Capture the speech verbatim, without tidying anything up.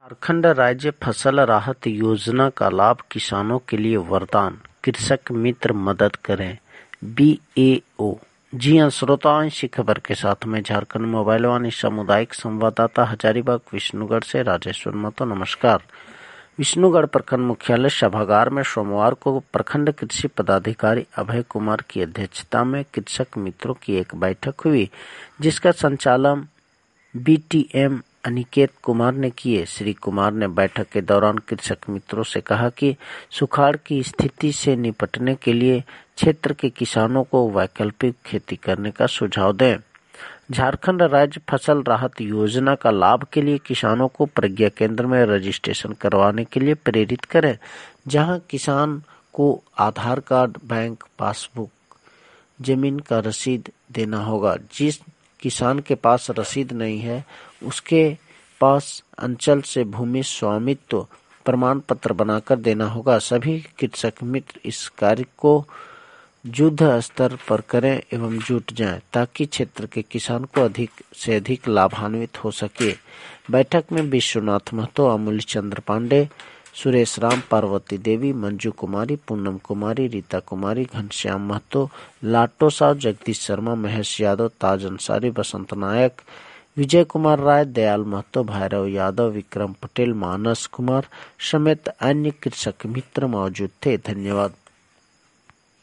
झारखंड राज्य फसल राहत योजना का लाभ किसानों के लिए वरदान, कृषक मित्र मदद करें। बी ए ओ। जी हां श्रोताओं, इसी खबर के साथ में झारखंड मोबाइल वाणी सामुदायिक संवाददाता हजारीबाग विष्णुगढ़ से राजेश्वर महतो। नमस्कार। विष्णुगढ़ प्रखंड मुख्यालय सभागार में सोमवार को प्रखंड कृषि पदाधिकारी अभय कुमार की अध्यक्षता में कृषक मित्रों की एक बैठक हुई, जिसका संचालन B T M Aniket Kumar ने किए। श्री कुमार ने बैठक के दौरान कृषक मित्रों से कहा कि सुखाड़ की स्थिति से निपटने के लिए क्षेत्र के किसानों को वैकल्पिक खेती करने का सुझाव दें। झारखंड राज्य फसल राहत योजना का लाभ के लिए किसानों को प्रज्ञा केंद्र में रजिस्ट्रेशन करवाने के लिए प्रेरित करें, जहां किसान को आधार कार्ड, बैंक पासबुक, जमीन का रसीद देना होगा। जिस किसान के पास रसीद नहीं है, उसके पास अंचल से भूमि स्वामित्व प्रमाण पत्र बनाकर देना होगा। सभी कृषक मित्र इस कार्य को युद्ध स्तर पर करें एवं जुट जाएं, ताकि क्षेत्र के किसान को अधिक से अधिक लाभान्वित हो सके। बैठक में विश्वनाथ महतो, अमूल्य चंद्र पांडे, सुरेश राम, पार्वती देवी, मंजू कुमारी, पूनम कुमारी, रीता कुमारी, घनश्याम महतो, लाटो साव, जगदीश शर्मा, महेश यादव, ताज अंसारी, बसंत नायक, विजय कुमार राय, दयाल महतो, भैरव यादव, विक्रम पटेल, मानस कुमार समेत अन्य कृषक मित्र मौजूद थे। धन्यवाद।